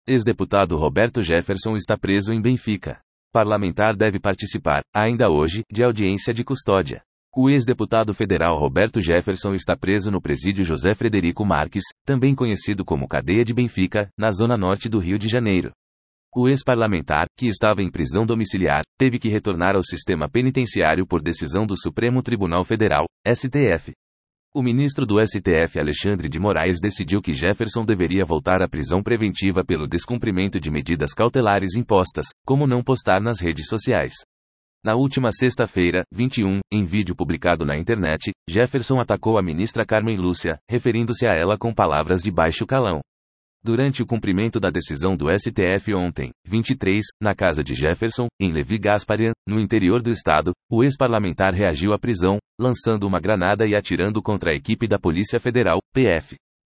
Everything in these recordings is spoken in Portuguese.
Ex-deputado Roberto Jefferson está preso em Benfica. Parlamentar deve participar, ainda hoje, de audiência de custódia. O ex-deputado federal Roberto Jefferson está preso no presídio José Frederico Marques, também conhecido como Cadeia de Benfica, na zona norte do Rio de Janeiro. O ex-parlamentar, que estava em prisão domiciliar, teve que retornar ao sistema penitenciário por decisão do Supremo Tribunal Federal, STF. O ministro do STF Alexandre de Moraes decidiu que Jefferson deveria voltar à prisão preventiva pelo descumprimento de medidas cautelares impostas, como não postar nas redes sociais. Na última sexta-feira, 21, em vídeo publicado na internet, Jefferson atacou a ministra Carmen Lúcia, referindo-se a ela com palavras de baixo calão. Durante o cumprimento da decisão do STF ontem, 23, na casa de Jefferson, em Levi Gasparian, no interior do estado, o ex-parlamentar reagiu à prisão, lançando uma granada e atirando contra a equipe da Polícia Federal, PF.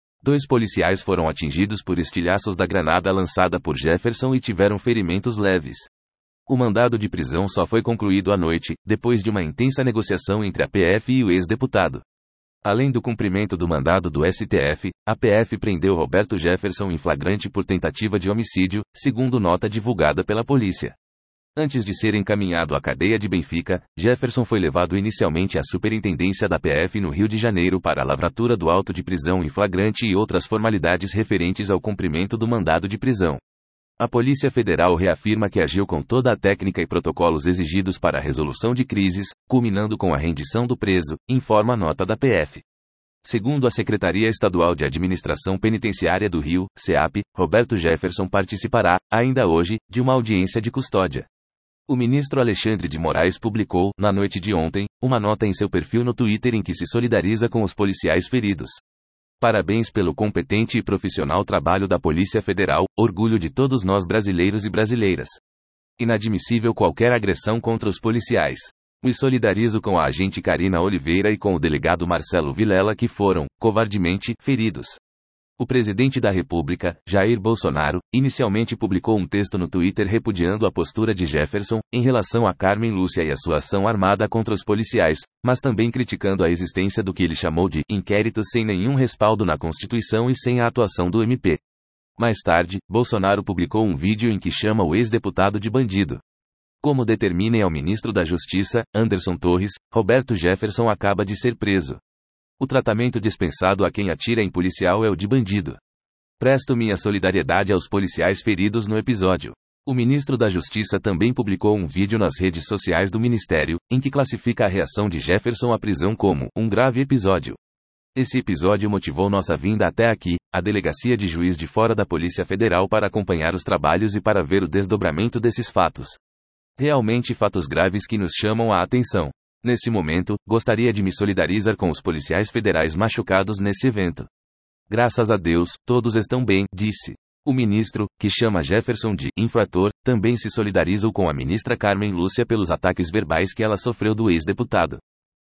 2 policiais foram atingidos por estilhaços da granada lançada por Jefferson e tiveram ferimentos leves. O mandado de prisão só foi concluído à noite, depois de uma intensa negociação entre a PF e o ex-deputado. Além do cumprimento do mandado do STF, a PF prendeu Roberto Jefferson em flagrante por tentativa de homicídio, segundo nota divulgada pela polícia. Antes de ser encaminhado à cadeia de Benfica, Jefferson foi levado inicialmente à superintendência da PF no Rio de Janeiro para a lavratura do auto de prisão em flagrante e outras formalidades referentes ao cumprimento do mandado de prisão. A Polícia Federal reafirma que agiu com toda a técnica e protocolos exigidos para a resolução de crises, culminando com a rendição do preso, informa a nota da PF. Segundo a Secretaria Estadual de Administração Penitenciária do Rio, SEAP, Roberto Jefferson participará, ainda hoje, de uma audiência de custódia. O ministro Alexandre de Moraes publicou, na noite de ontem, uma nota em seu perfil no Twitter em que se solidariza com os policiais feridos. Parabéns pelo competente e profissional trabalho da Polícia Federal, orgulho de todos nós brasileiros e brasileiras. Inadmissível qualquer agressão contra os policiais. Me solidarizo com a agente Karina Oliveira e com o delegado Marcelo Vilela que foram, covardemente, feridos. O presidente da República, Jair Bolsonaro, inicialmente publicou um texto no Twitter repudiando a postura de Jefferson, em relação a Carmen Lúcia e a sua ação armada contra os policiais, mas também criticando a existência do que ele chamou de inquéritos sem nenhum respaldo na Constituição e sem a atuação do MP. Mais tarde, Bolsonaro publicou um vídeo em que chama o ex-deputado de bandido. Como determinem ao ministro da Justiça, Anderson Torres, Roberto Jefferson acaba de ser preso. O tratamento dispensado a quem atira em policial é o de bandido. Presto minha solidariedade aos policiais feridos no episódio. O ministro da Justiça também publicou um vídeo nas redes sociais do Ministério, em que classifica a reação de Jefferson à prisão como um grave episódio. Esse episódio motivou nossa vinda até aqui, a Delegacia de Juiz de Fora da Polícia Federal para acompanhar os trabalhos e para ver o desdobramento desses fatos. Realmente fatos graves que nos chamam a atenção. Nesse momento, gostaria de me solidarizar com os policiais federais machucados nesse evento. Graças a Deus, todos estão bem, disse. O ministro, que chama Jefferson de infrator, também se solidarizou com a ministra Carmen Lúcia pelos ataques verbais que ela sofreu do ex-deputado.